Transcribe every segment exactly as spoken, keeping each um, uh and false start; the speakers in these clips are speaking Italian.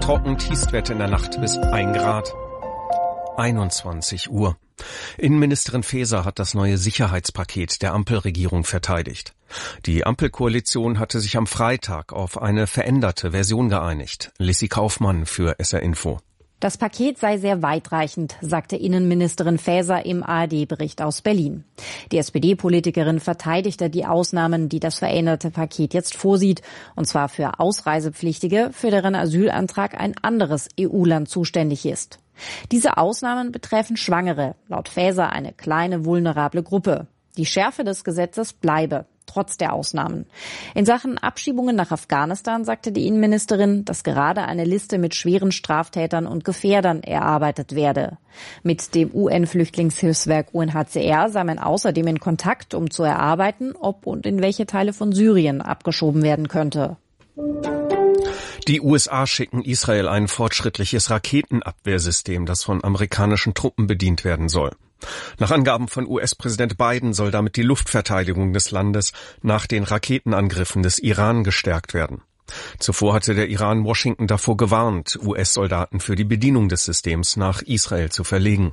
trocken, Tiefstwerte in der Nacht bis ein Grad. einundzwanzig Uhr. Innenministerin Faeser hat das neue Sicherheitspaket der Ampelregierung verteidigt. Die Ampelkoalition hatte sich am Freitag auf eine veränderte Version geeinigt. Lissy Kaufmann für S R Info. Das Paket sei sehr weitreichend, sagte Innenministerin Faeser im A R D-Bericht aus Berlin. Die S P D-Politikerin verteidigte die Ausnahmen, die das veränderte Paket jetzt vorsieht, und zwar für Ausreisepflichtige, für deren Asylantrag ein anderes E U-Land zuständig ist. Diese Ausnahmen betreffen Schwangere, laut Faeser eine kleine vulnerable Gruppe. Die Schärfe des Gesetzes bleibe, trotz der Ausnahmen. In Sachen Abschiebungen nach Afghanistan sagte die Innenministerin, dass gerade eine Liste mit schweren Straftätern und Gefährdern erarbeitet werde. Mit dem U N-Flüchtlingshilfswerk U N H C R sei man außerdem in Kontakt, um zu erarbeiten, ob und in welche Teile von Syrien abgeschoben werden könnte. Die U S A schicken Israel ein fortschrittliches Raketenabwehrsystem, das von amerikanischen Truppen bedient werden soll. Nach Angaben von U S-Präsident Biden soll damit die Luftverteidigung des Landes nach den Raketenangriffen des Iran gestärkt werden. Zuvor hatte der Iran Washington davor gewarnt, U S-Soldaten für die Bedienung des Systems nach Israel zu verlegen.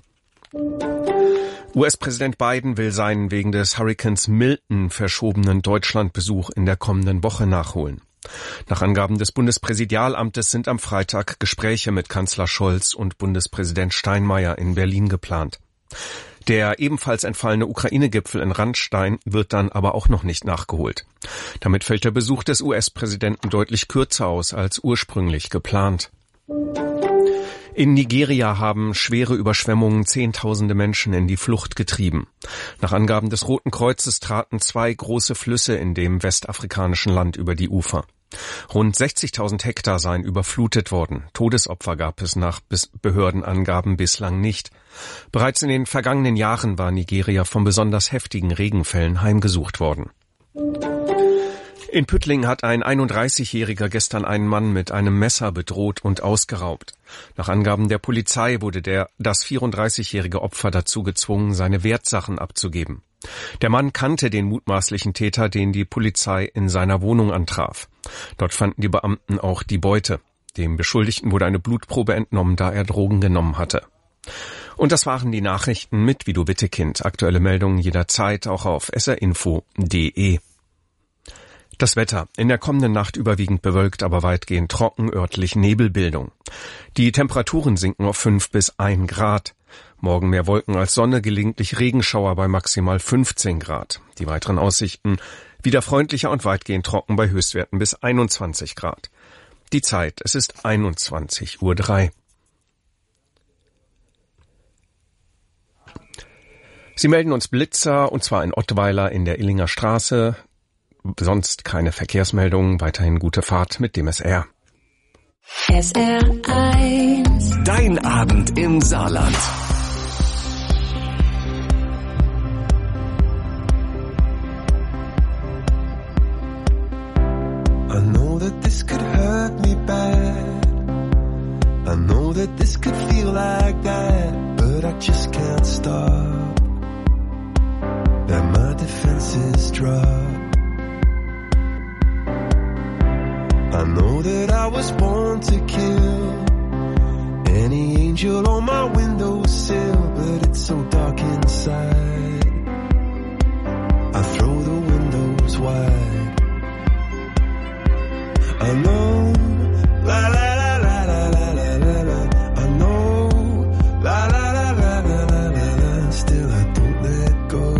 U S-Präsident Biden will seinen wegen des Hurrikans Milton verschobenen Deutschlandbesuch in der kommenden Woche nachholen. Nach Angaben des Bundespräsidialamtes sind am Freitag Gespräche mit Kanzler Scholz und Bundespräsident Steinmeier in Berlin geplant. Der ebenfalls entfallene Ukraine-Gipfel in Ramstein wird dann aber auch noch nicht nachgeholt. Damit fällt der Besuch des U S-Präsidenten deutlich kürzer aus als ursprünglich geplant. In Nigeria haben schwere Überschwemmungen Zehntausende Menschen in die Flucht getrieben. Nach Angaben des Roten Kreuzes traten zwei große Flüsse in dem westafrikanischen Land über die Ufer. Rund sechzigtausend Hektar seien überflutet worden. Todesopfer gab es nach Behördenangaben bislang nicht. Bereits in den vergangenen Jahren war Nigeria von besonders heftigen Regenfällen heimgesucht worden. In Püttlingen hat ein einunddreißigjähriger gestern einen Mann mit einem Messer bedroht und ausgeraubt. Nach Angaben der Polizei wurde der, das vierunddreißigjährige Opfer dazu gezwungen, seine Wertsachen abzugeben. Der Mann kannte den mutmaßlichen Täter, den die Polizei in seiner Wohnung antraf. Dort fanden die Beamten auch die Beute. Dem Beschuldigten wurde eine Blutprobe entnommen, da er Drogen genommen hatte. Und das waren die Nachrichten mit Vido Wittekind. Aktuelle Meldungen jederzeit auch auf s r info punkt d e. Das Wetter. In der kommenden Nacht überwiegend bewölkt, aber weitgehend trocken, örtlich Nebelbildung. Die Temperaturen sinken auf fünf bis ein Grad. Morgen mehr Wolken als Sonne, gelegentlich Regenschauer bei maximal fünfzehn Grad. Die weiteren Aussichten wieder freundlicher und weitgehend trocken bei Höchstwerten bis einundzwanzig Grad. Die Zeit, es ist einundzwanzig Uhr drei. Sie melden uns Blitzer, und zwar in Ottweiler in der Illinger Straße. Sonst keine Verkehrsmeldungen, weiterhin gute Fahrt mit dem S R. S R eins. Dein Abend im Saarland. I know that this could hurt me bad. I know that this could feel like that, but I just can't stop. That my defenses drop. I know that I was born to kill any angel on my windowsill, but it's so dark inside. I throw the windows wide. I know, la la la la la la la la la. I know, la la la la la la la la. Still I don't let go.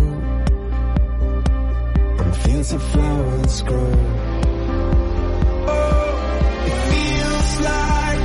On fields of flowers grow. Like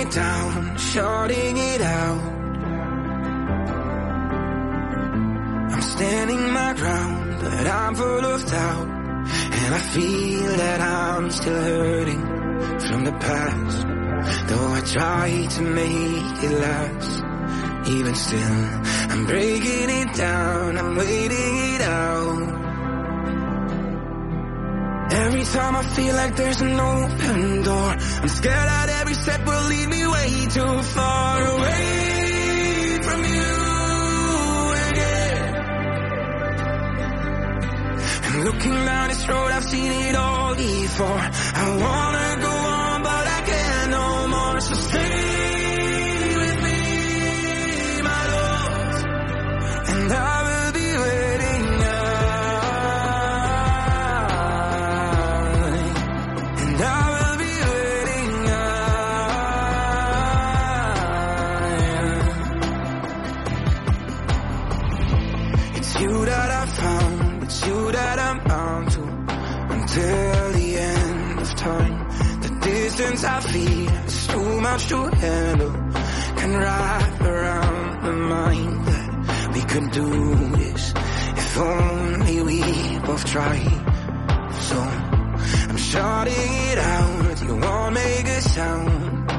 it down, shutting it out. I'm standing my ground, but I'm full of doubt. And I feel that I'm still hurting from the past. Though I try to make it last, even still, I'm breaking it down, I'm waiting it out. Every time I feel like there's an open door, I'm scared that every step will lead me way too far away from you again. And looking down this road, I've seen it all before. I wanna go on, but I can't no more. So stay with me, my love, and I will be waiting now. And I will be waiting now. It's you that I found, it's you that I'm bound to until the end of time. The distance I feel is too much to handle. Can wrap around my mind that we could do this if only we both tried. So I'm shutting it out, you won't make a sound.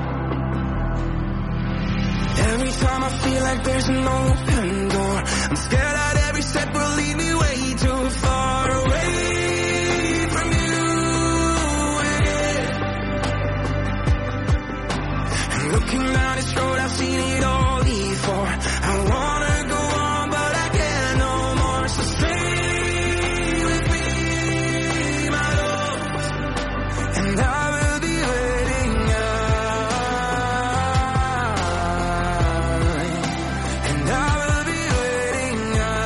Every time I feel like there's an open door, I'm scared that every step will lead me way too far away from you again. And looking down this road, I've seen it all before. I wanna go on, but I can't no more. So stay with me, my love, and I will be waiting now. And I will be waiting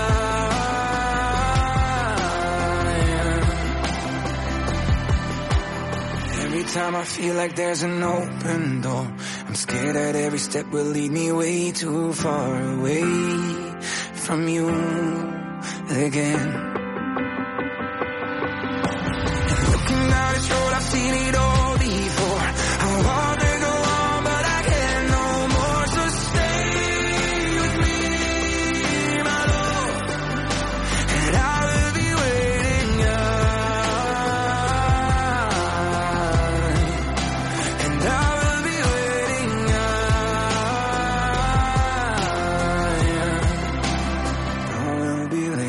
now. Every time I feel like there's an open door, I'm scared that every step will lead me way too far away from you again. And looking down this road, I've seen it all before. I wanna go on, but I can't no more. So stay with me, my love, and I will be waiting now. And I will be waiting now. I will be waiting.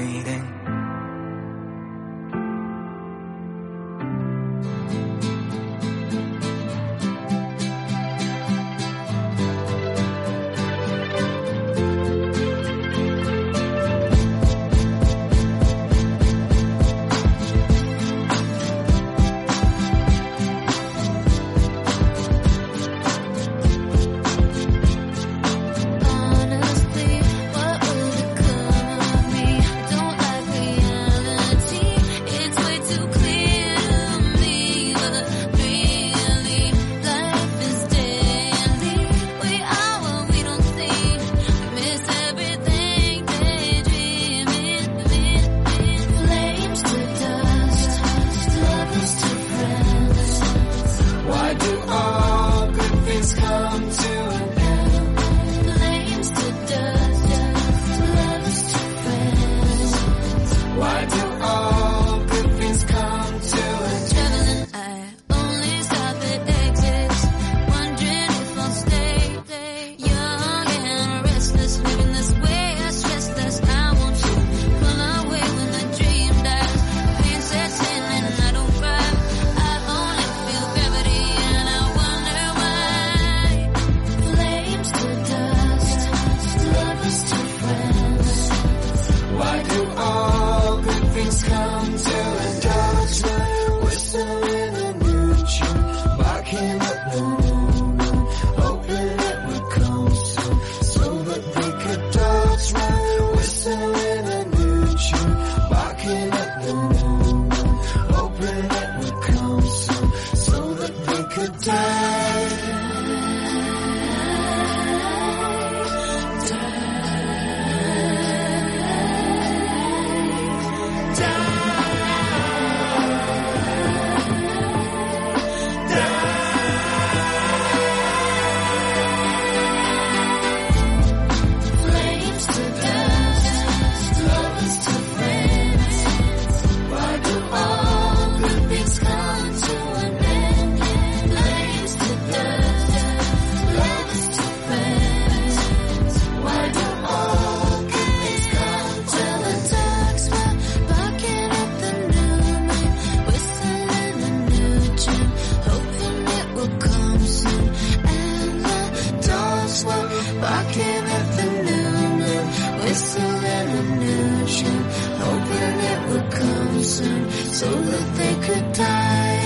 admonition, hoping it would come soon so that they could die.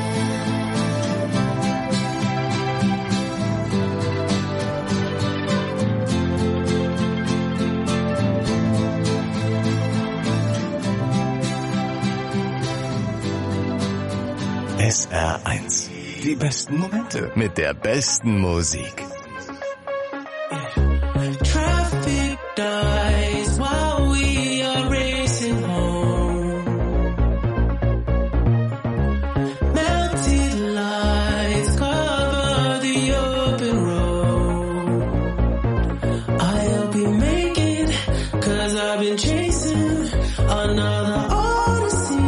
S R eins. Die besten Momente mit der besten Musik. Traffic dies while we are racing home. Melted lights cover the open road. I'll be making, cause I've been chasing another odyssey.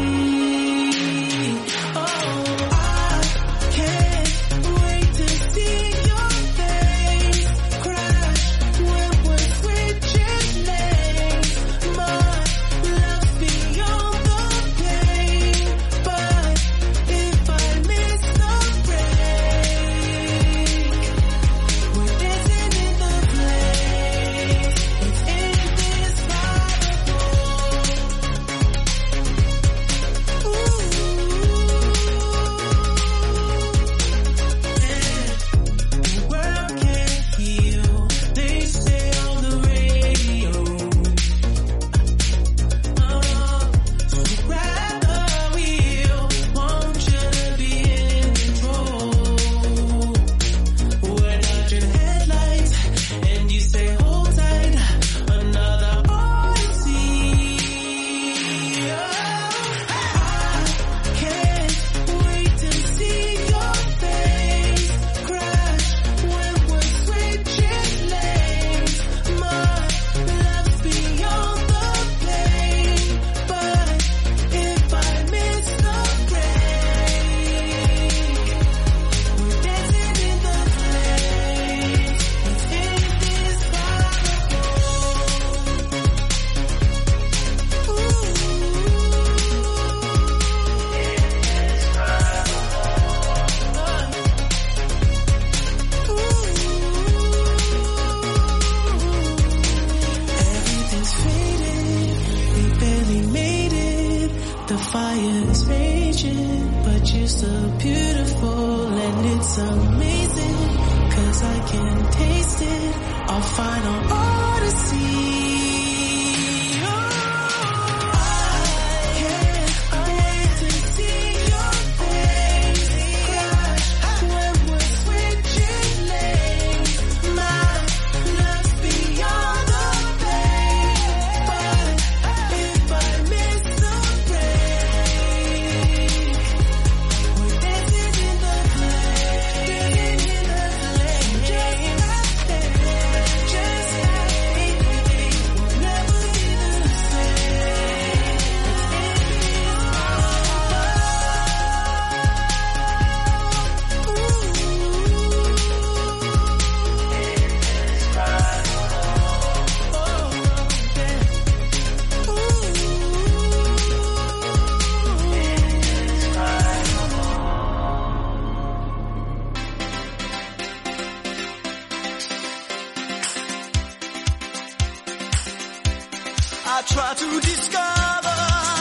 I try to discover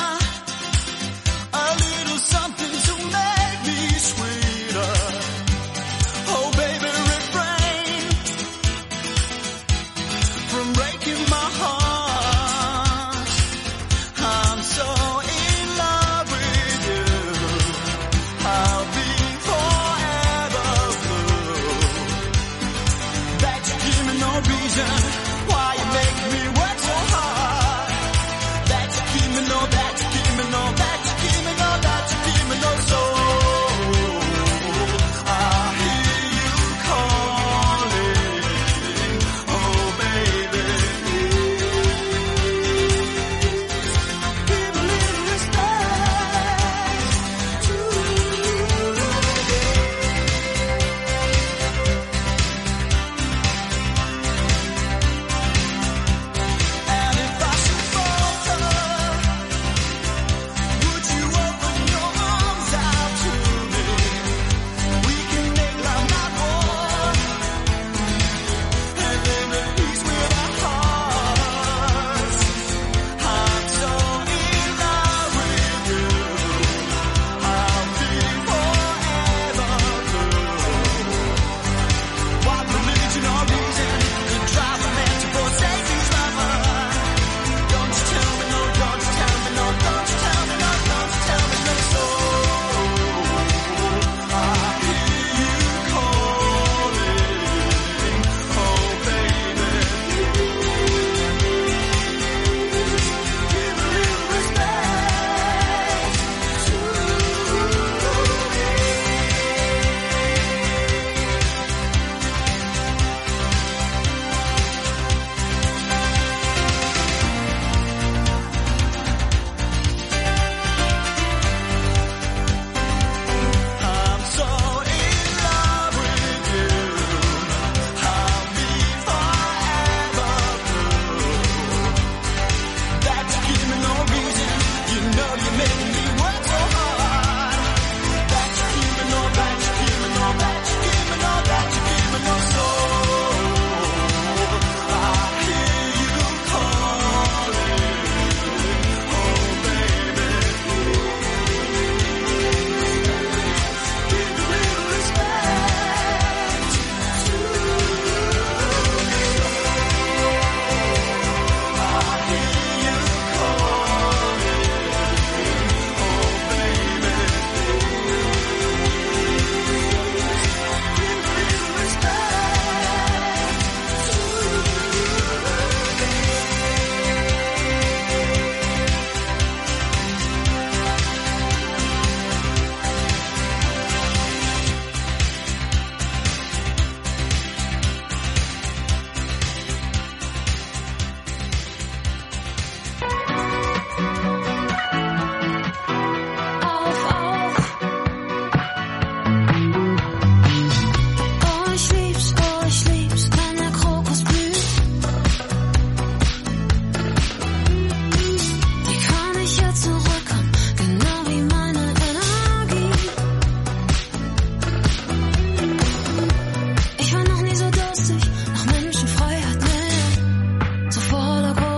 a little something to make me sweeter. Oh baby, refrain from breaking my heart. I'm so in love with you. I'll be forever blue. That you give me no reason why you make me work so hard. That you keep me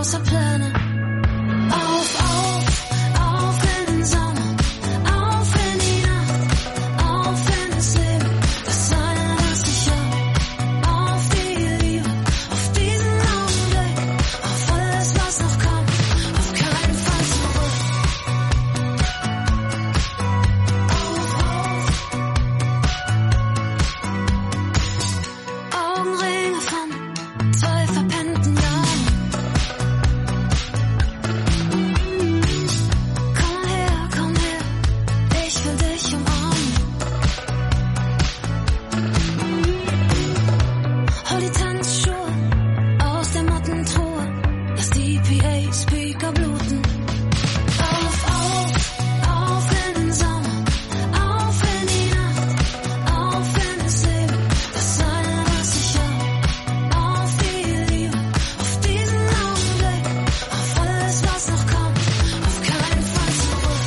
außer Pläne. Auf, auf, auf in den Sommer, auf in die Nacht, auf in das Leben, das eine, was ich hab. Auf die Liebe, auf diesen Augenblick, auf alles, was noch kommt, auf keinen Fall zurück. Augenringe von zwei verpennten Jahren. Komm her, komm her, ich will dich umarmen. Hol die Tanzschuhe aus der Mottentruhe, lass die P A-Speaker bluten. Auf, auf, auf in den Sommer, auf in die Nacht, auf in das Leben, das eine, was ich hab. Auf die Liebe, auf diesen Augenblick, auf alles, was noch kommt, auf keinen Fall zurück.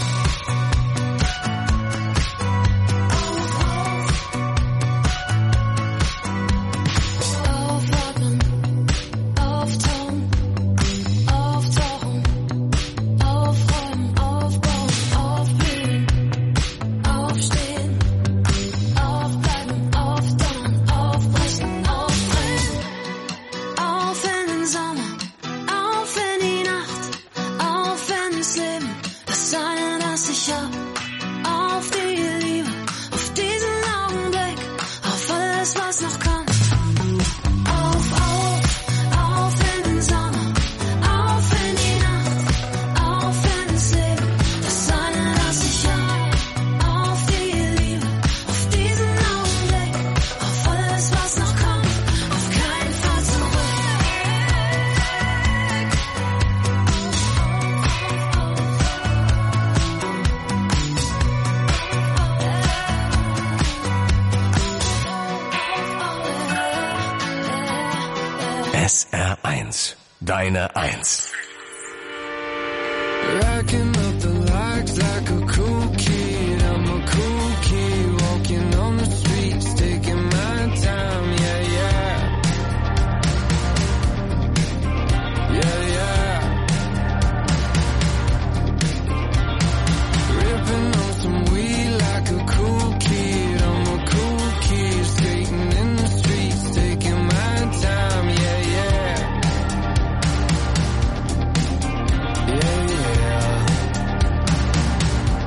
Aufwachen, auftauchen, auftauchen, aufräumen, aufbauen, aufblühen, aufstehen, aufbleiben, aufdonnern, aufbrechen, aufdrehen. Auf in den Sommer, auf in die Nacht, auf in das Leben, das eine, das ich hab. Auf die Liebe, auf diesen Augenblick, auf alles, was noch kommt. Auf, auf, auf in den Sommer, auf in die Nacht, auf in das Leben, das eine, das ich hab. Auf die Liebe, auf diesen Augenblick, auf alles, was noch kommt, auf keinen Fall zurück. S R eins. Deine Eins. Racking up the likes like a cool kid. I'm a cool kid walking on the streets, taking my time. Yeah, yeah. Yeah, yeah. Ripping on some weed like a cool kid. I'm a cool kid skating in the streets, taking my time. Yeah, yeah. Yeah, yeah.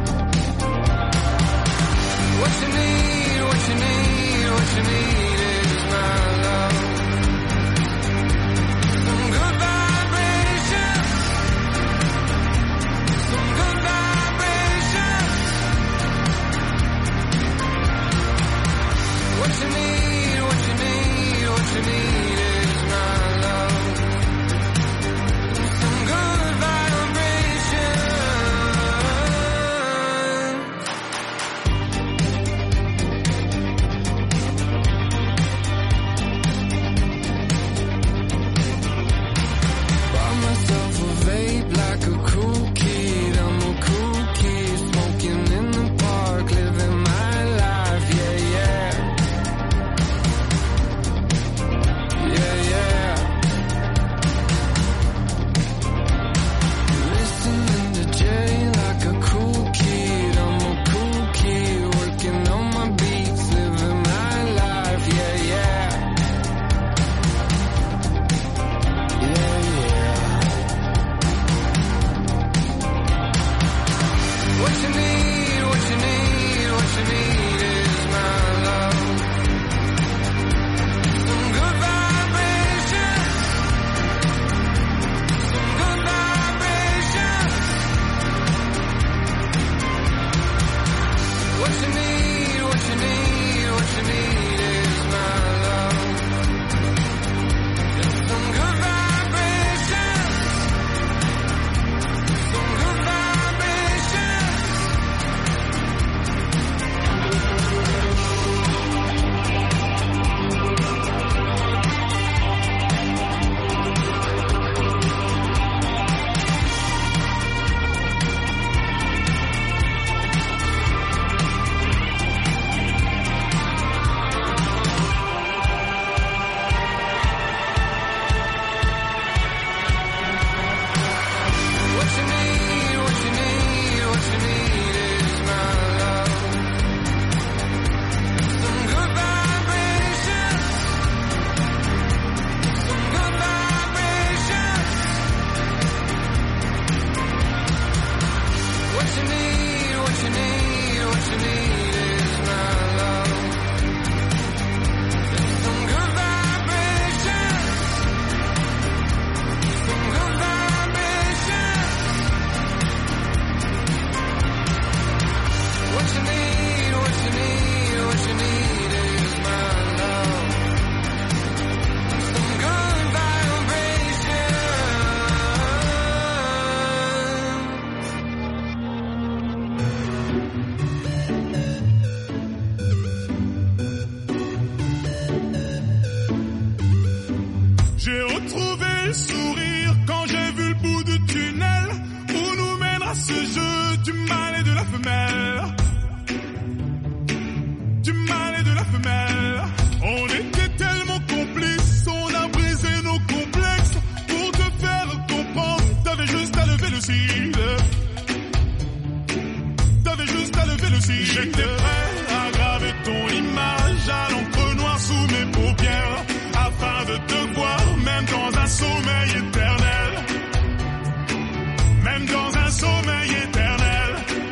lucide. T'avais juste à lever le cil. J'étais prêt à graver ton image à l'encre noire sous mes paupières, afin de te voir même dans un sommeil éternel. Même dans un sommeil éternel.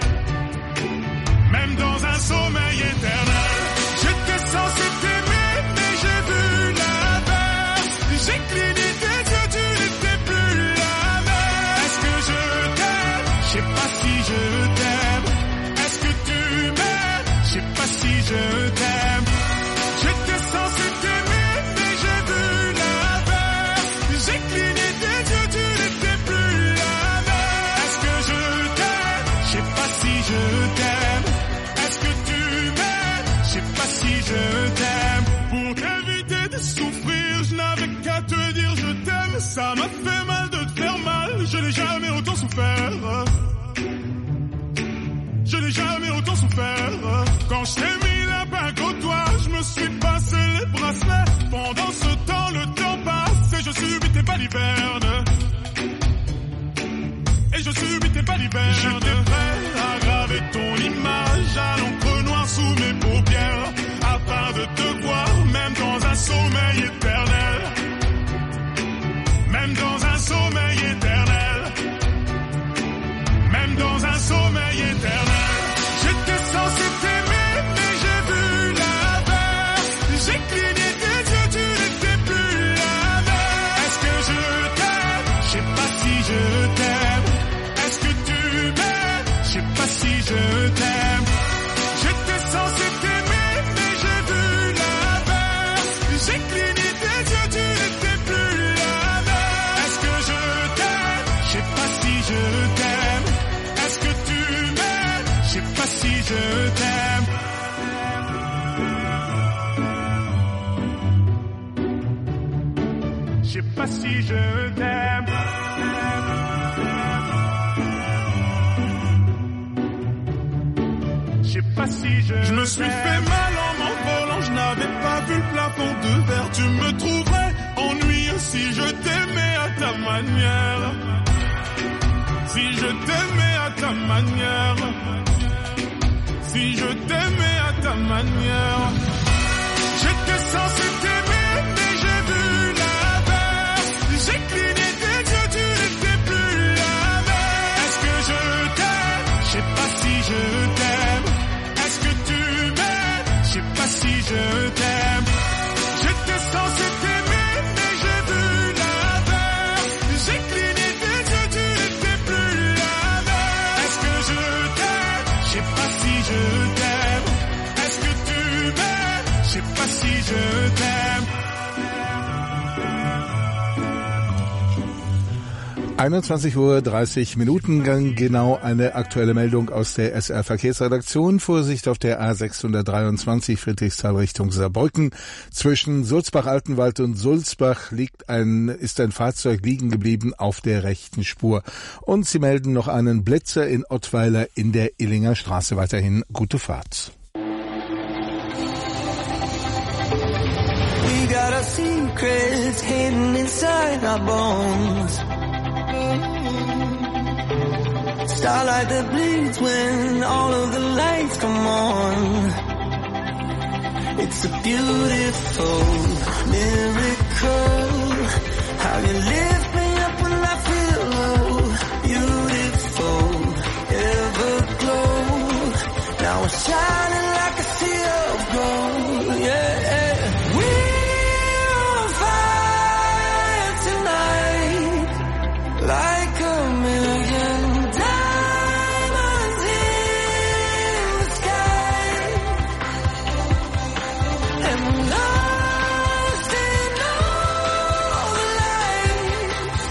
Même dans un sommeil éternel. J'étais censé t'aimer, mais j'ai vu l'inverse. J'ai cligné tes yeux, tu n'étais plus la même. Est-ce que je t'aime? Je sais pas si je t'aime. Est-ce que tu m'aimes? Je sais pas si je t'aime. J'étais censé t'aimer, mais j'ai vu l'inverse. J'ai cligné tes yeux, tu n'étais plus la même. Est-ce que je t'aime? Je sais pas si je t'aime. Est-ce que tu m'aimes? Je sais pas si je t'aime. Pour t'éviter de souffrir, je n'avais qu'à te dire je t'aime. Ça m'a fait mal de te faire mal, je n'ai jamais autant souffert. Je n'ai jamais autant souffert. Quand je t'ai mis la bague au doigt, je me suis passé les bracelets. Pendant ce temps, le temps passe et je subis tes balivernes. Et je subis tes balivernes. J'étais prêt à graver ton image à l'encre noire sous mes paupières, afin de te voir même dans un sommeil éternel. Même dans un sommeil éternel. Même dans un sommeil éternel. J'étais censé t'aimer, mais j'ai vu l'inverse. J'ai cligné tes yeux, tu n'étais plus la même. Est-ce que je t'aime? Je sais pas si je t'aime. Est-ce que tu m'aimes? Je sais pas si je t'aime. J'étais censé t'aimer, mais j'ai vu l'inverse. J'ai cligné tes yeux, tu n'étais plus la même. Est-ce que je t'aime? Je sais pas si je t'aime. Est-ce que tu m'aimes? Je sais pas si je t'aime. Je sais pas si je t'aime. Je sais pas si je Je me suis fait mal en m'envolant, je n'avais pas vu le plafond de verre. Tu me trouverais ennuyeux si je t'aimais à ta manière. Si je t'aimais à ta manière. Si je t'aimais à ta manière. J'étais censé t'aimer, mais j'ai vu l'inverse. J'ai cligné tes yeux, tu n'étais plus la même. Est-ce que je t'aime? Je sais pas si je t'aime. Est-ce que tu m'aimes? Je sais pas si je t'aime. J'étais censé t'aimer, mais j'ai vu l'inverse. J'ai cligné tes yeux, tu n'étais plus la même. Est-ce que je t'aime? Je sais pas si je t'aime. Est-ce que tu m'aimes? Je sais pas si je t'aime. einundzwanzig Uhr dreißig Minuten, genau eine aktuelle Meldung aus der S R Verkehrsredaktion. Vorsicht auf der A sechshundertdreiundzwanzig Friedrichsthal Richtung Saarbrücken. Zwischen Sulzbach-Altenwald und Sulzbach liegt ein, ist ein Fahrzeug liegen geblieben auf der rechten Spur. Und sie melden noch einen Blitzer in Ottweiler in der Illinger Straße. Weiterhin gute Fahrt. We got our secrets hidden inside our bones. Starlight that bleeds when all of the lights come on. It's a beautiful miracle. How you lift me up when I feel low. Beautiful, everglow. Now we're shining like a sea of gold. Yeah. Like a million diamonds in the sky, and lost in all the lights.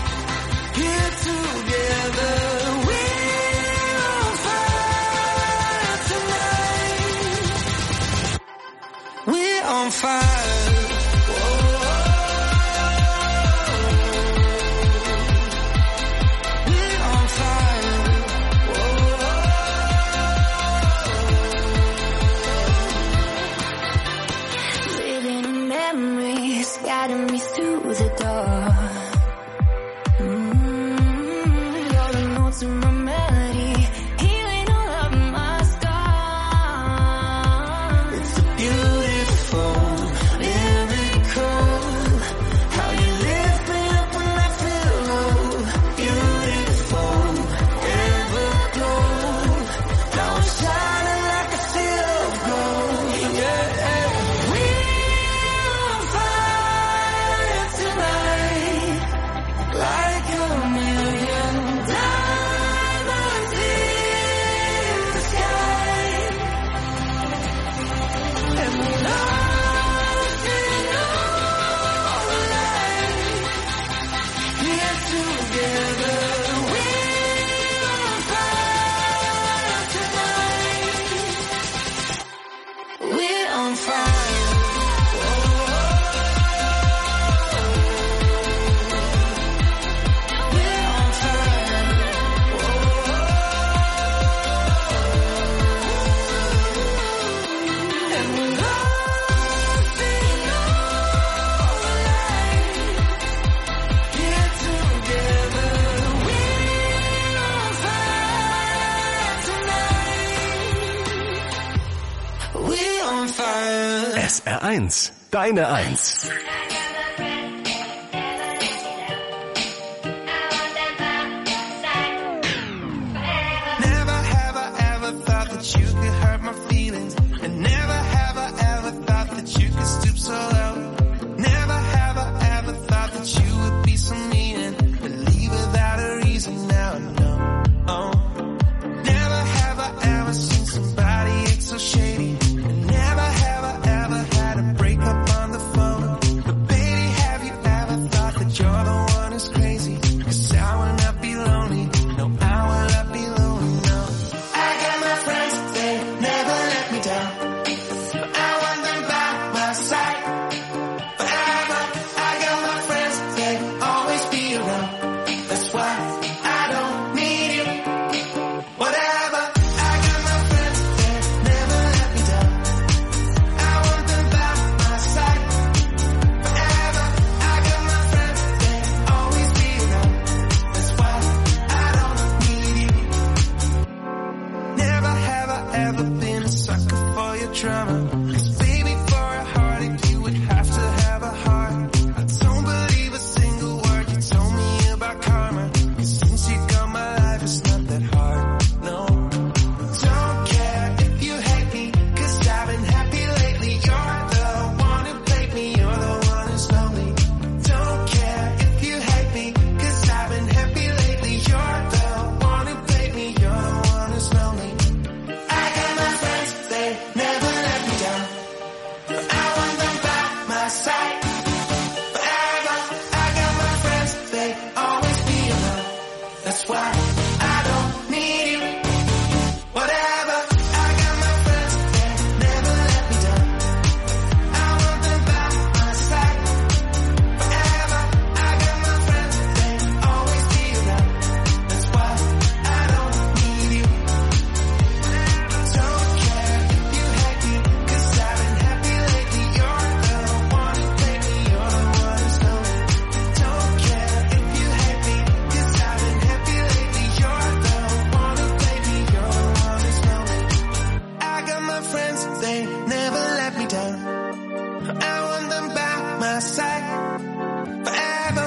S R eins, deine Eins. Never have I ever thought that you could hurt my feelings, and never have I ever thought that you could stoop so low. Never have I ever thought that you would be so mean and leave without a reason. Now I know. Oh. Never have I ever seen somebody act so shady, and never have I ever had a breakup on the phone. But baby, have you ever thought that you're the one who's crazy? 'Cause I will not be lonely. No, I will not be lonely. No, I got my friends, they never let me down. I want them by my side forever. I got my friends, they always be around. That's why I don't need you. Whatever. I got my friends, they never let me down. I want them by my side forever. I got my friends, they always be around. That's why I don't need you. Never have I ever been a sucker for your drama. 'Cause baby, for a heartache, you would have to have a heart. I don't believe a single word you told me about karma. 'Cause since you got my life, it's not that hard. No, don't care if you hate me, 'cause I've been happy lately. You're the one who played me, you're the one who's lonely. Don't care if you hate me, 'cause I've been happy lately. You're the one who played me, you're the one who's lonely. I got my friends, they never let me down. I want them by my side forever. I got my friends, they always be around. That's why I don't need you. Whatever. I got my friends, they never let me down. I want them by my side forever. I got my friends, they always be around. That's why I don't need you. Don't care if you hate me, 'cause I've been happy lately. You're the one who played me, you're the one who's lonely. Don't care if you hate me, 'cause I've been happy lately. You're the one who played me, you're the one who's lonely. I got my friends, they never let me down. I want them by my side forever.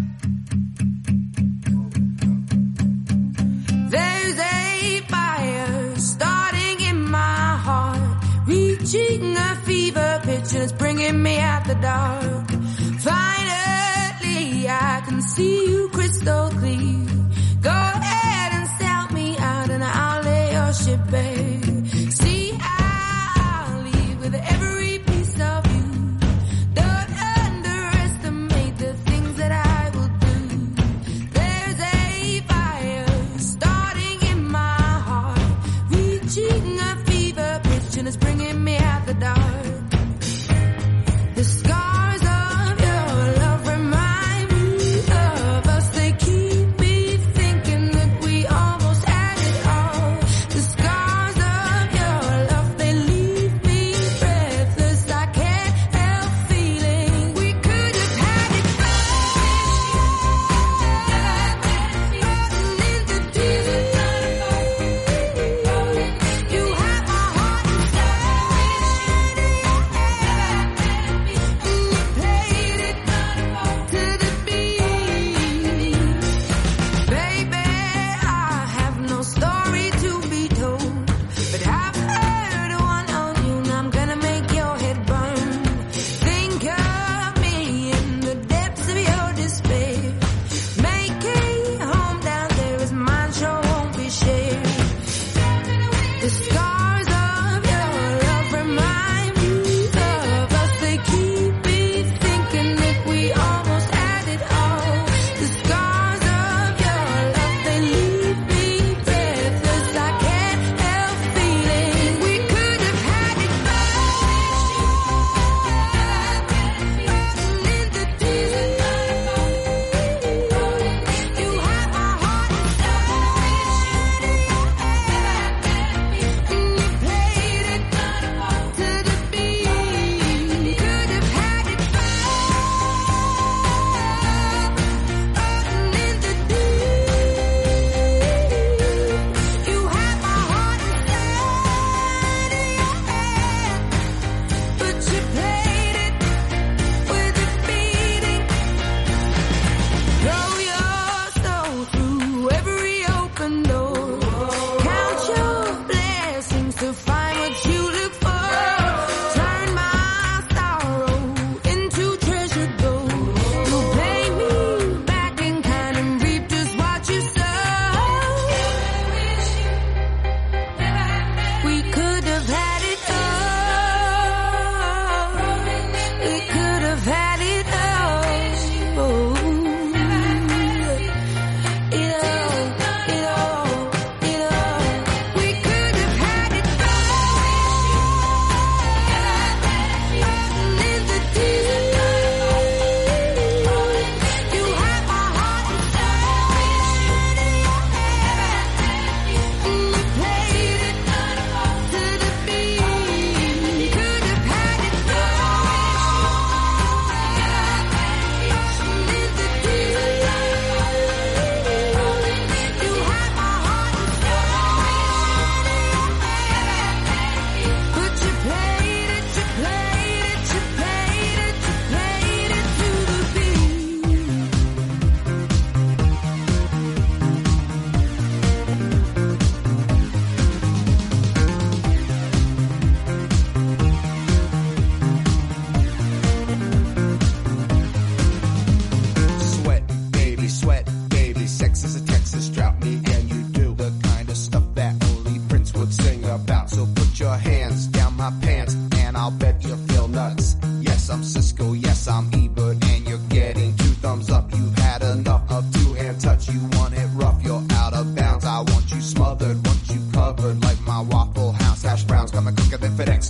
There's a fire starting in my heart, reaching a fever pitch and it's bringing me out the dark. Finally, I can see you crystal clear. Go ahead and sell me out and I'll lay your ship bare. See, I'll leave with every piece of you. Don't underestimate the things that I will do. There's a fire starting in my heart, reaching a fever pitch and it's bringing me out the dark. The scars of your love remind me of us. They keep me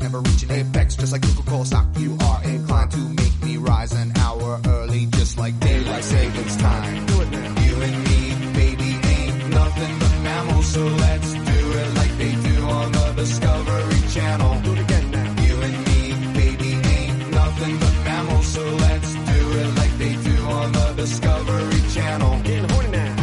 never reaching apex. Just like Coca-Cola stock, you are inclined to make me rise an hour early, just like daylight savings time. Do it now. You and me, baby, ain't nothing but mammals, so let's do it like they do on the Discovery Channel. Do it again now. You and me, baby, ain't nothing but mammals, so let's do it like they do on the Discovery Channel. Getting horny now.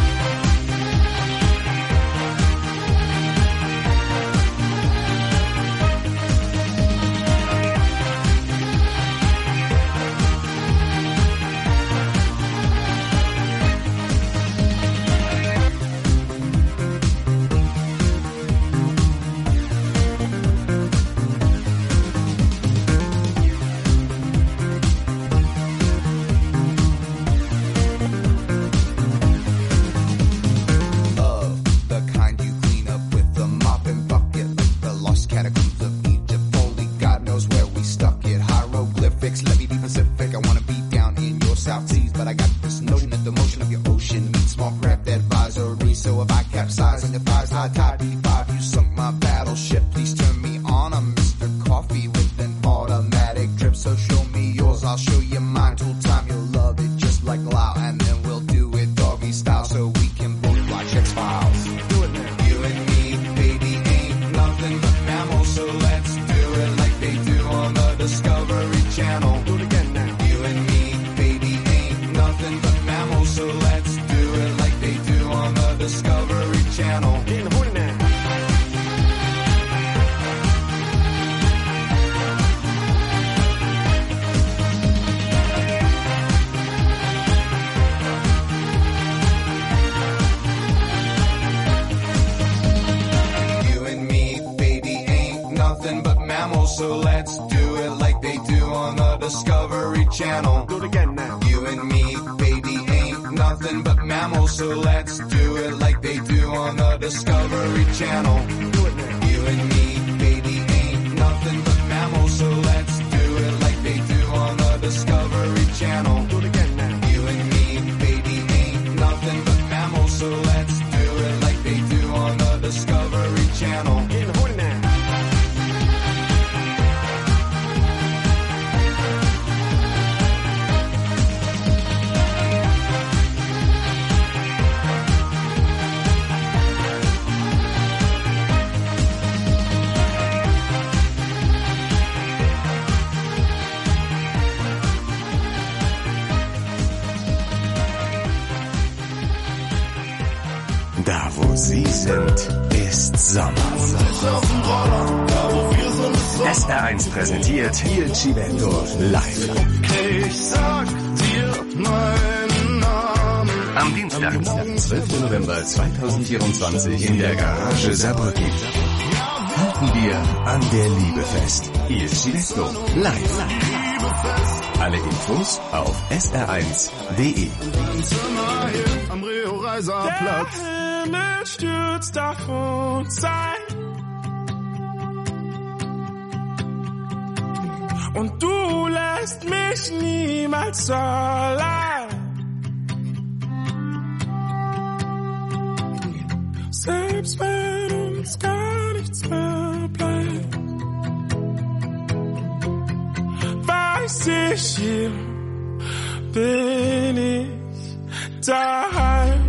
So let's do it like they do on the Discovery Channel. Do it again now. You and me, baby, ain't nothing but mammals. So let's do it like they do on the Discovery Channel. Do it now. You and me, baby, ain't nothing but mammals. So let's do it like they do on the Discovery Channel. Do it again now. You and me, baby, ain't nothing but mammals. So let's do it like they do on the Discovery Channel. Getting horny now. Da, wo Sie sind, ist Sommer. S R eins präsentiert Il Civetto live. Ich sag dir meinen Namen. Am Dienstag, zwölften November zweitausendvierundzwanzig in der Garage Saarbrücken. Halten wir an der Liebe fest. Il Civetto live. Alle Infos auf S R eins punkt de. Am Rio-Reiser-Platz. Der Himmel stürzt auf uns ein. Und du lässt mich niemals allein. Selbst wenn uns gar nichts mehr bleibt, weiß ich, hier bin ich daheim.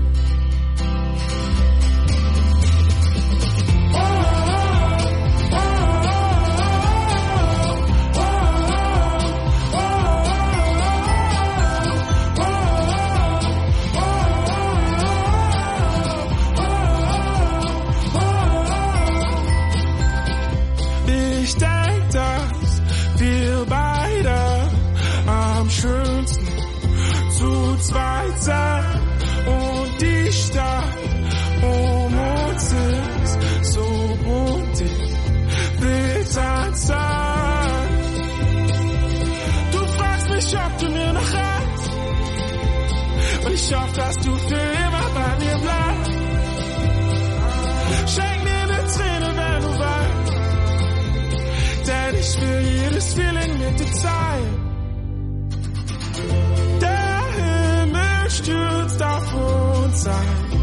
Ich denk, dass wir beide am schönsten zu zweit sind und die Stadt um uns ist so bunt, ich will tanzen. Du fragst mich, ob du mir noch reizt, und ich hoffe, dass du für immer bei mir bleibst. Schenk mir eine Träne, wenn du weinst, denn ich will jedes Feeling mit dir teilen. Der Himmel stürzt auf uns ein.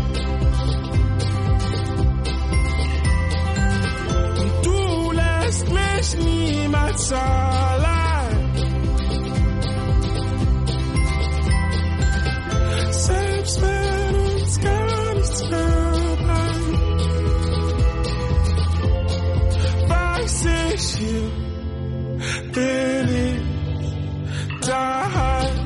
Und du lässt mich nie allein. Selbst wenn uns gar nichts mehr bleibt, weiß ich, hier bin ich daheim.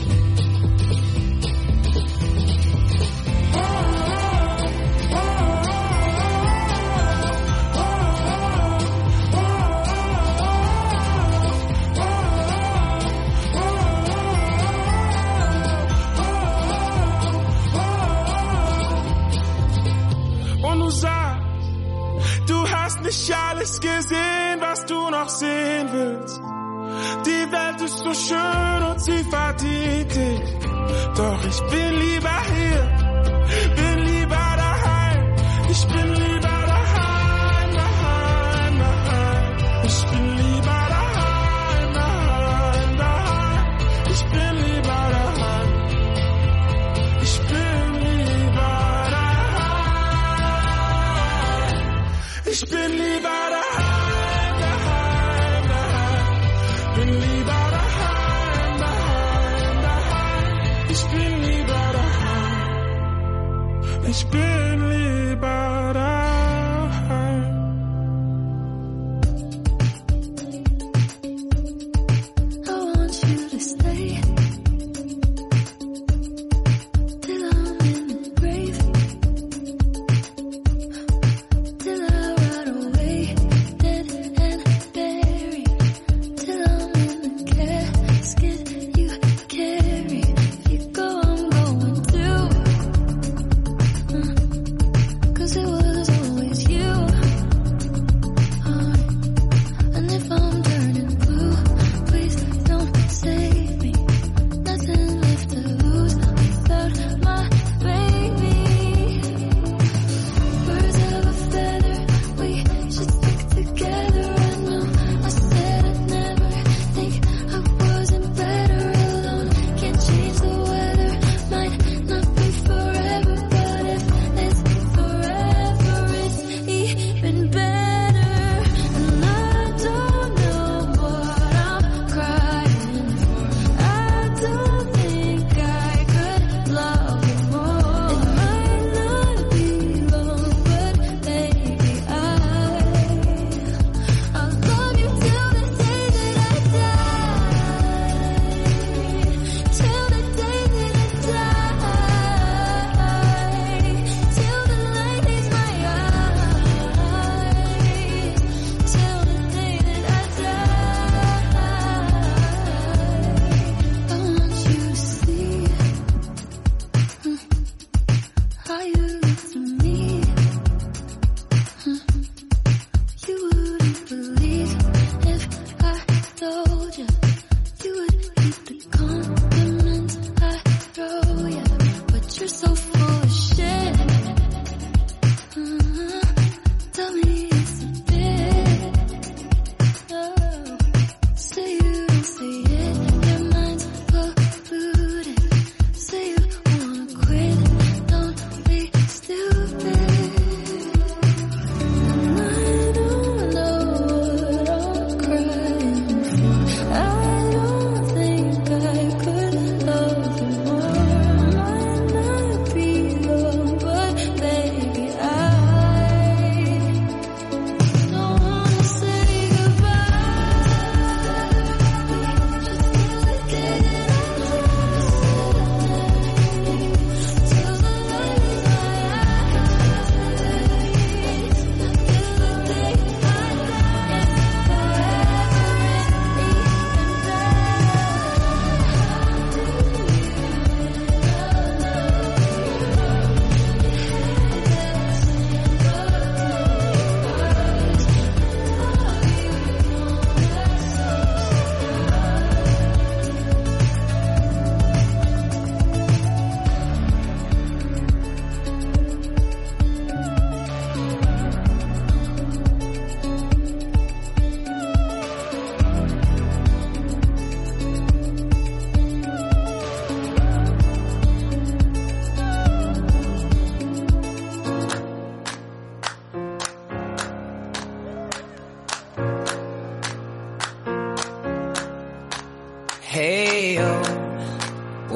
Nicht alles gesehen, was du noch sehen willst. Die Welt ist so schön und sie verdient dich. Doch ich bin lieber hier, bin lieber daheim. Ich bin lieber daheim, daheim, daheim. Ich bin lieber daheim, daheim, daheim. Ich bin lieber daheim. Ich bin lieber daheim. Ich bin lieber daheim, daheim, daheim. Bin lieber daheim, daheim, daheim. Ich bin lieber daheim. Ich bin lieber daheim. I want you to stay till I'm in the grave, till I rot away, dead and buried, till I'm in the casket you carry. If you go, I'm going too. Uh, 'cause it was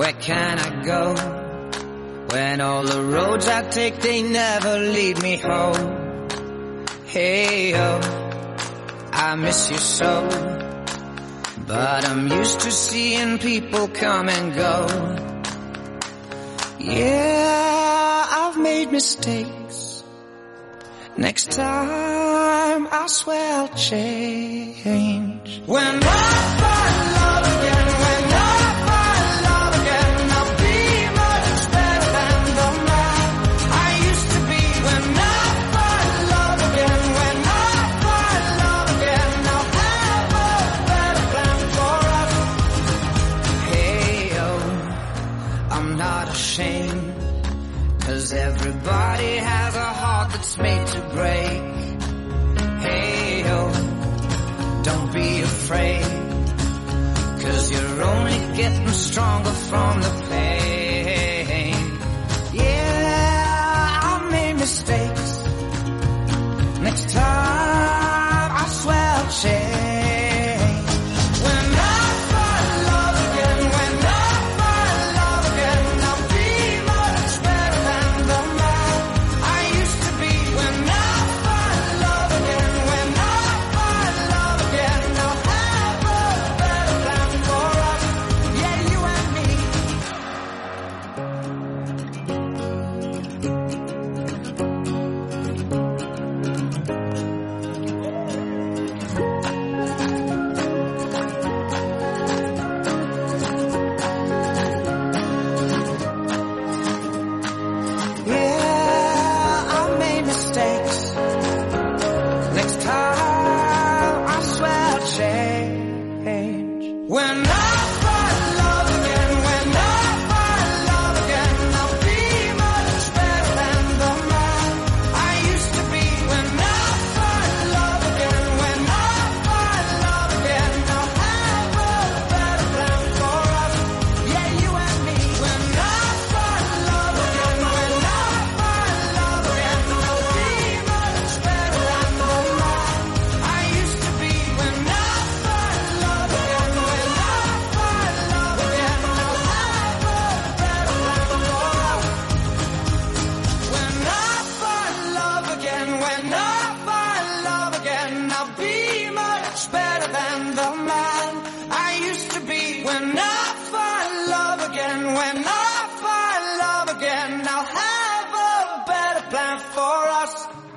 Where can I go when all the roads I take, they never lead me home? Hey, oh, I miss you so, but I'm used to seeing people come and go. Yeah, I've made mistakes. Next time, I swear I'll change. When I find love again, when I find love again, I'll be much better than the man I used to be. When I find love again, when I find love again, I'll have a better plan for us. Hey, oh, I'm not ashamed, 'cause everybody has a heart that's made to break. Hey, oh, don't be afraid, 'cause you're only getting stronger from the pain. Yeah, I made mistakes. Next time, I swear I'll change. When I find love again, when I find love again, I'll be much better than the man I used to be. When I find love again, when I find love again, I'll have a better plan for us. Yeah, you and me. Yeah, I made mistakes. Next time, I swear I'll change. When I find love again, when I find love again, I'll be much better than the man I used to be. When I find love again, when I find love again, I'll have a better plan for us. Yeah, you and me. When I find love again, when I find love again, I'll be much better than the man I used to be. When I find love again, when I find love again, I'll have a better plan for us. When I find love again, when I find love again, I'll be much better than the man I used to be. When I find love again, when I find love again, I'll have a better plan for us.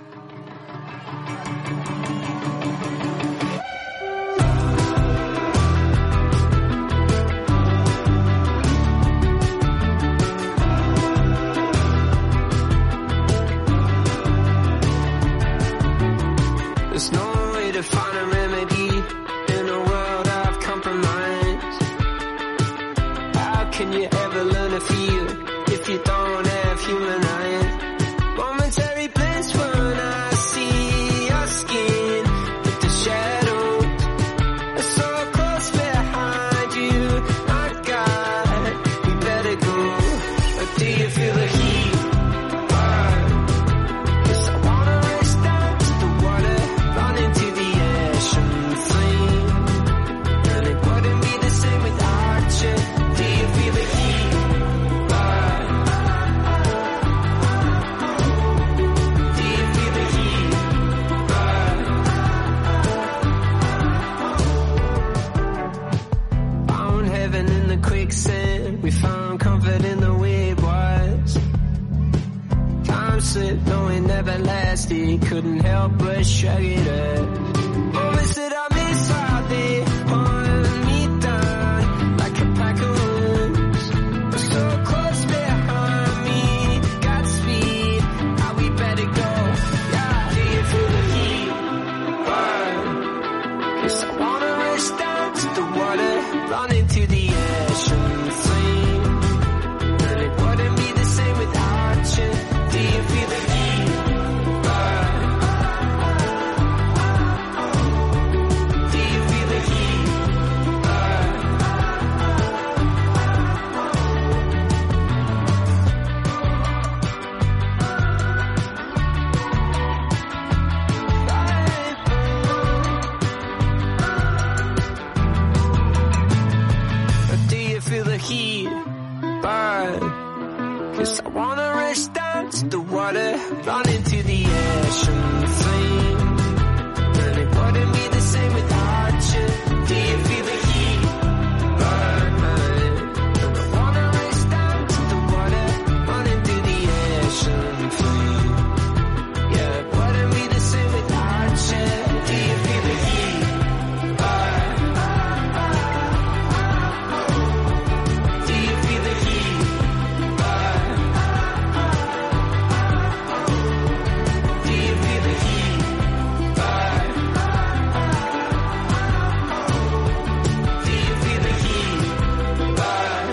There's no way to find a remedy in a world of compromise. How can you ever learn to feel if you don't have human eyes? Momentary bliss when I see your skin with the shadows are so close behind you. My God, we better go. Or do you feel the heat? Burn. 'Cause I wanna race down to the water, run into the ash and flame. And it wouldn't be the same without you. Do you feel the heat? Burn. Do you feel the heat? Burn. Found heaven in the quicksand. We found comfort in the way it was. Time slipped, knowing never lasted. Couldn't help but shrug it off. Moments that I miss out there, pulling me down like a pack of wolves. But so close behind me, Godspeed, how we better go. Yeah, do you feel the heat? Burn. 'Cause I wanna race down to the water, run into the ash and flame. And it wouldn't be the same without you. Do you feel the heat? Burn. Do you feel the heat? water, running to the ocean flame. And it wouldn't be the same without you. Do you feel the heat burning? And I wanna race down to the water, running to the ocean flame. Yeah, it wouldn't be the same without you. Do you feel the heat burn? Do you feel the heat burn? Do you feel the heat burn? Do you feel the heat burn?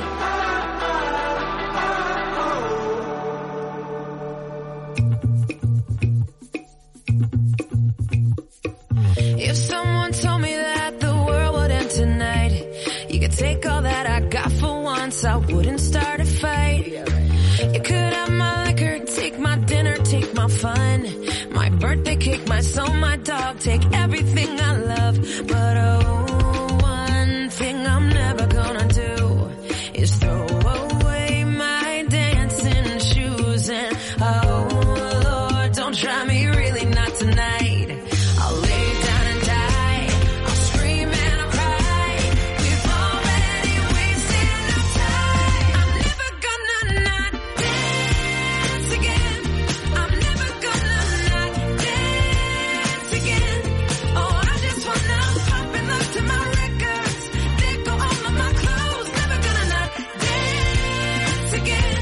If someone told me that the world would end tonight, you could take all that I got for once, I wouldn't start a fight. You could have my liquor, take my dinner, take my fun, my birthday cake, my soul, my dog, take everything I love. But oh, one thing I'm never gonna do is throw away my dancing shoes. And oh Lord, don't try me, really not tonight. I'll lay down and die, I'll scream and I'll cry. We've already wasted enough time. I'm never gonna not dance again. I'm never gonna not dance again. Oh, I just wanna pop and look to my records. They go all of my clothes. Never gonna not dance again.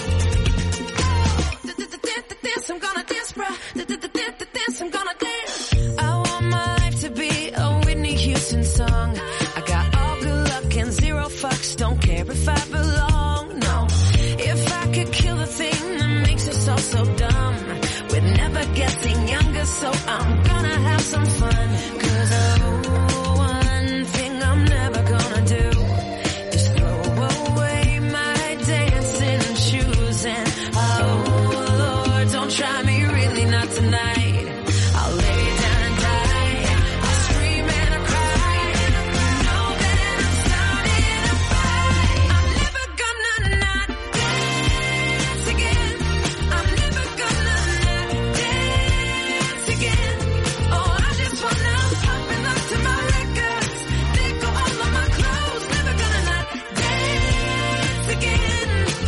Dance, I'm gonna dance, bruh. Dance, I'm gonna dance. I want my life to be a Whitney Houston song. I got all good luck and zero fucks. Don't care if I belong, no. If I could kill the thing that makes us all so dumb, we're never getting younger, so I'm gonna have some fun. Cause oh, one thing I'm never gonna do is throw away my dancing shoes. And oh Lord, don't try me, really not tonight. I'll lay down and die, I'll scream and I'll cry. You know that I'm starting a fight. I'm never gonna not dance again. I'm never gonna not dance again. Oh, I just wanna pop and look to my records. They go all of my clothes. Never gonna not dance again.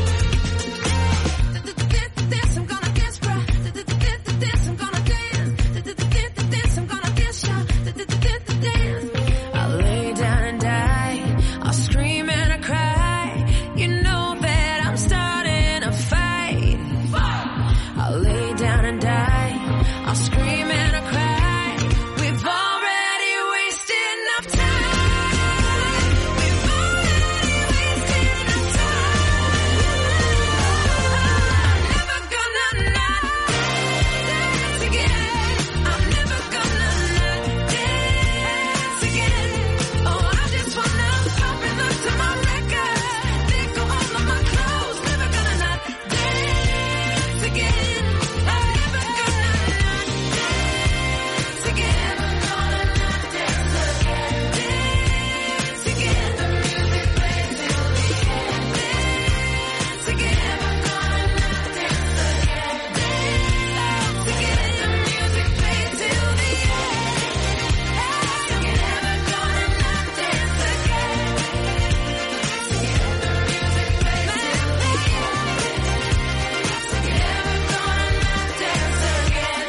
Dance, I'm gonna dance, bruh. Dance, I'm gonna dance. Dance, I'm gonna dance, y'all. Dance. I'll lay down and die, I'll scream and I cry. You know that I'm starting a fight. I'll lay down and die, I'll scream and I cry. We've already wasted enough time. We've already wasted enough time. I'm never gonna not dance again. I'm never gonna not dance again. Oh, I just wanna pop and look to my records. They go all of my clothes. Never gonna not dance again. I'm never gonna not dance again. Never gonna not dance again. Dance again. The music plays till the end. Dance again. Never gonna not dance again. Dance again. The music plays till the end. Dance again. Never gonna not dance again. Dance again. The music plays till the end. Dance again. Never gonna not dance again.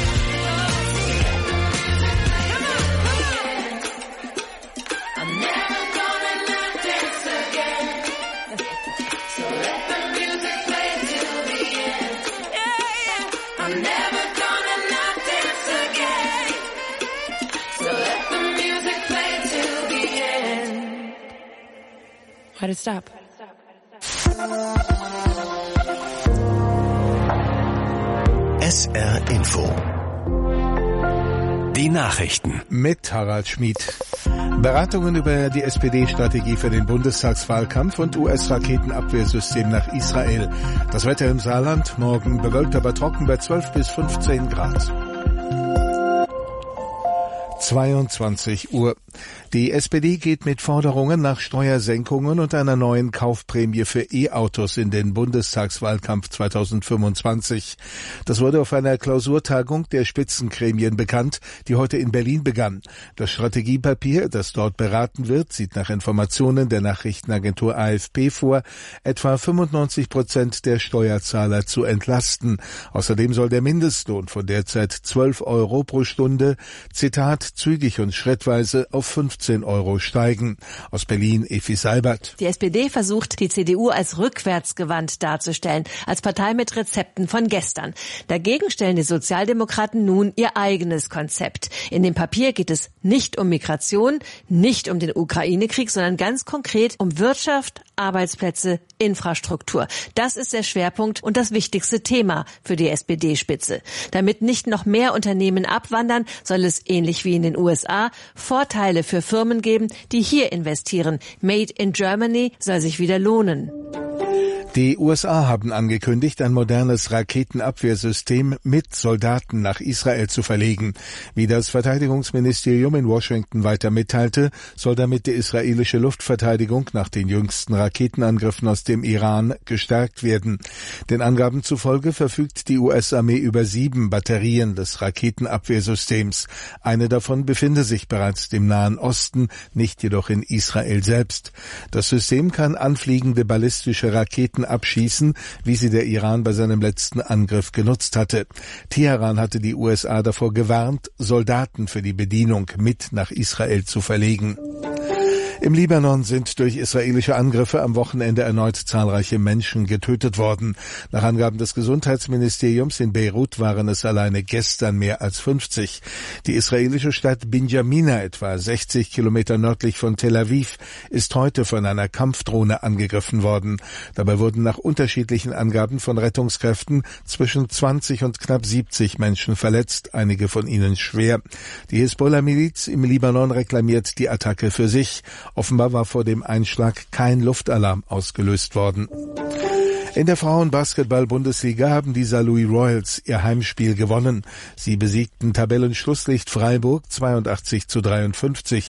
I'm never gonna not dance again. So let the music play till the end. Yeah, yeah. I'm never gonna not dance again. So let the music play till the end. Why'd it stop? S R Info. Die Nachrichten. Mit Harald Schmid. Beratungen über die S P D-Strategie für den Bundestagswahlkampf und U S-Raketenabwehrsystem nach Israel. Das Wetter im Saarland, morgen bewölkt, aber trocken bei zwölf bis fünfzehn Grad. zweiundzwanzig Uhr. Die S P D geht mit Forderungen nach Steuersenkungen und einer neuen Kaufprämie für E-Autos in den Bundestagswahlkampf zweitausendfünfundzwanzig. Das wurde auf einer Klausurtagung der Spitzengremien bekannt, die heute in Berlin begann. Das Strategiepapier, das dort beraten wird, sieht nach Informationen der Nachrichtenagentur A F P vor, etwa fünfundneunzig Prozent der Steuerzahler zu entlasten. Außerdem soll der Mindestlohn von derzeit zwölf Euro pro Stunde, Zitat, zügig und schrittweise auf fünfzehn Euro steigen. Aus Berlin, Efi Seibert. Die S P D versucht, die C D U als rückwärtsgewandt darzustellen, als Partei mit Rezepten von gestern. Dagegen stellen die Sozialdemokraten nun ihr eigenes Konzept. In dem Papier geht es nicht um Migration, nicht um den Ukraine-Krieg, sondern ganz konkret um Wirtschaft, Arbeitsplätze, Infrastruktur. Das ist der Schwerpunkt und das wichtigste Thema für die S P D-Spitze. Damit nicht noch mehr Unternehmen abwandern, soll es ähnlich wie in den U S A Vorteile für Firmen geben, die hier investieren. Made in Germany soll sich wieder lohnen. Die U S A haben angekündigt, ein modernes Raketenabwehrsystem mit Soldaten nach Israel zu verlegen. Wie das Verteidigungsministerium in Washington weiter mitteilte, soll damit die israelische Luftverteidigung nach den jüngsten Raketenangriffen aus dem Iran gestärkt werden. Den Angaben zufolge verfügt die U S-Armee über sieben Batterien des Raketenabwehrsystems. Eine davon befinde sich bereits im Nahen Osten, nicht jedoch in Israel selbst. Das System kann anfliegende ballistische Raketen abschießen, wie sie der Iran bei seinem letzten Angriff genutzt hatte. Teheran hatte die U S A davor gewarnt, Soldaten für die Bedienung mit nach Israel zu verlegen. Im Libanon sind durch israelische Angriffe am Wochenende erneut zahlreiche Menschen getötet worden. Nach Angaben des Gesundheitsministeriums in Beirut waren es alleine gestern mehr als fünfzig. Die israelische Stadt Binjamina, etwa sechzig Kilometer nördlich von Tel Aviv, ist heute von einer Kampfdrohne angegriffen worden. Dabei wurden nach unterschiedlichen Angaben von Rettungskräften zwischen zwanzig und knapp siebzig Menschen verletzt, einige von ihnen schwer. Die Hisbollah-Miliz im Libanon reklamiert die Attacke für sich. Offenbar war vor dem Einschlag kein Luftalarm ausgelöst worden. In der Frauen-Basketball-Bundesliga haben die Saarlouis Royals ihr Heimspiel gewonnen. Sie besiegten Tabellenschlusslicht Freiburg zweiundachtzig zu dreiundfünfzig.